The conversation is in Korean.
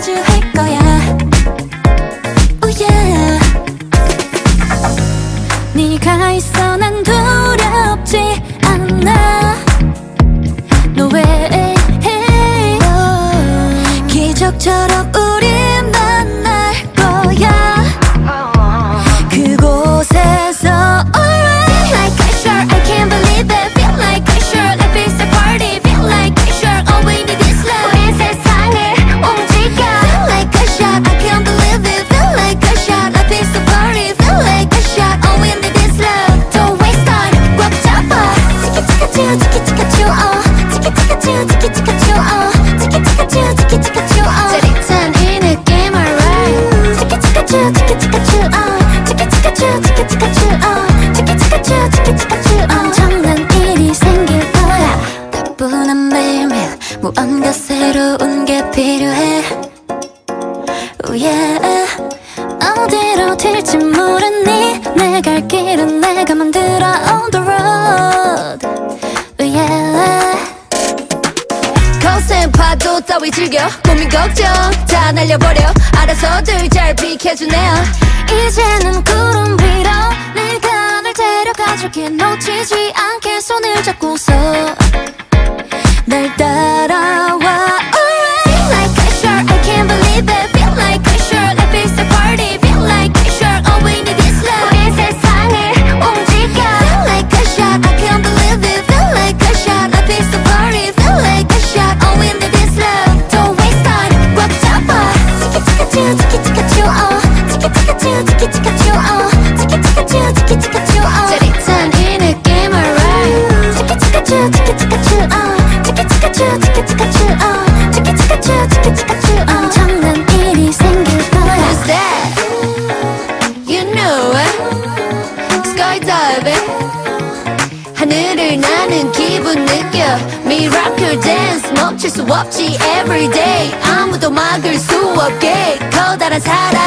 마주할 거야. Oh yeah. 네가 있어 난 두렵지 않아. 너 왜 기적처럼 우린 만날 거야. 그곳에서 Feel like I sure I can't believe it. Feel like I sure life is a party. Feel like I sure all we need is love. 우린 세상을 움직여. Feel like I sure I can't believe it. Feel like I sure life is a party. Feel like I sure all we need is love. Don't waste time, 꽉 잡아. 치키치카츄 치키치카츄 치키치카츄 치키치카츄 치키치카츄 치키치카츄 짜릿한 이 느낌 alright. 치키치카츄 치키치카츄 치키치카츄 치키치카츄 치키치카츄 치키치카츄 엄청난 일이 생길 거야. 따분한 매일매일 무언가 새로운 게 필요해. Oh yeah. 어디로 튈지 모르니 내 갈 길은 내가 만들어 on the road. Oh yeah. 거센 파도 따위 즐겨 고민 걱정 다 날려버려. 알아서들 잘 비켜주네요. 이제는 구름 위로 내가 널 데려가줄게. 놓치지 않게 손을 잡고서 날 따라와. Feel like I sure I can't believe it. Feel like I sure life is a party. Feel like I sure all we need is love. 우린 세상을 움직여. Feel like I sure I can't believe it. Feel like I sure life is a party. Feel like I sure all we need is love. Don't waste time, 꽉 잡아. 치키치카츄 치키치카츄 치키치카츄 치키치카츄 치키치카츄 치키치카츄 짜릿한 이 느낌 alright. 치키치카츄 치키치카츄 치키치카츄 치키치카츄 치키치카츄 치키치카츄 엄청난 일이 생길 거야. Who's that? You know it. Skydiving. 하늘을 나는 기분 느껴. Miracle dance 멈출 수 없지 everyday. 아무도 막을 수 없게 커다란 사랑